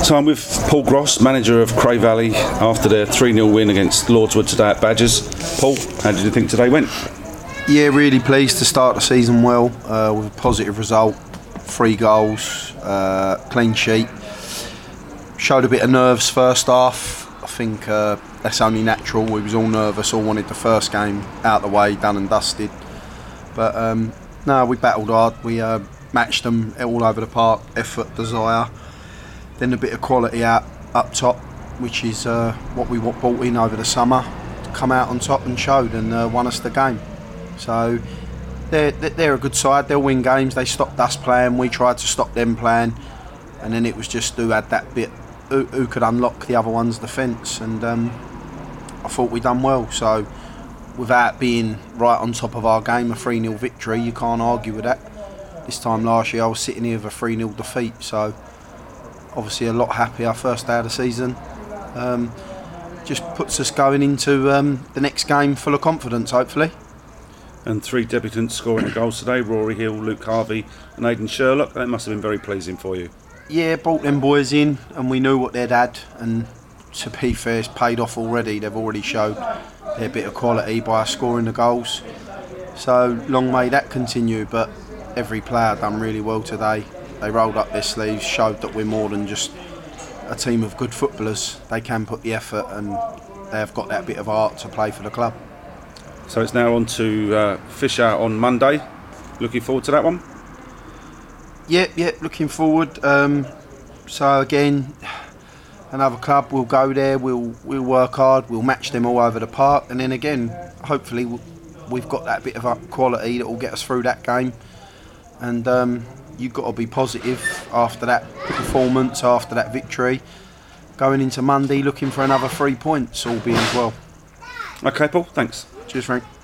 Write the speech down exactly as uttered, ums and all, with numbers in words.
So I'm with Paul Gross, manager of Cray Valley, after their three nil win against Lordswood today at Badgers. Paul, how did you think today went? Yeah, really pleased to start the season well uh, with a positive result. Three goals, uh, clean sheet. Showed a bit of nerves first half. I think uh, that's only natural. We was all nervous, all wanted the first game out of the way, done and dusted. But um, no, we battled hard. We uh, matched them all over the park, effort, desire. Then a bit of quality out up top, which is uh, what we brought in over the summer. Come out on top and showed and uh, won us the game. So they're, they're a good side. They'll win games. They stopped us playing. We tried to stop them playing. And then it was just who had that bit, who, who could unlock the other one's defence. And um, I thought we done well. So without being right on top of our game, a three nil victory, you can't argue with that. This time last year I was sitting here with a three nil defeat. So obviously a lot happier first day of the season. Um, just puts us going into um, the next game full of confidence, hopefully. And three debutants scoring the goals today, Rory Hill, Luke Harvey and Aidan Sherlock. That must have been very pleasing for you. Yeah, brought them boys in and we knew what they'd had, and to be fair, it's paid off already. They've already showed their bit of quality by scoring the goals. So long may that continue, but every player done really well today. They rolled up their sleeves, showed that we're more than just a team of good footballers. They can put the effort and they have got that bit of art to play for the club. So it's now on to uh, Fish Out on Monday. Looking forward to that one? Yeah, yeah, looking forward. Um, so again, another club, we'll go there, we'll we'll work hard, we'll match them all over the park, and then again, hopefully we've got that bit of up quality that will get us through that game. And um, you've got to be positive after that performance, after that victory. Going into Monday looking for another three points, all being well. Okay, Paul, thanks. Cheers, Frank.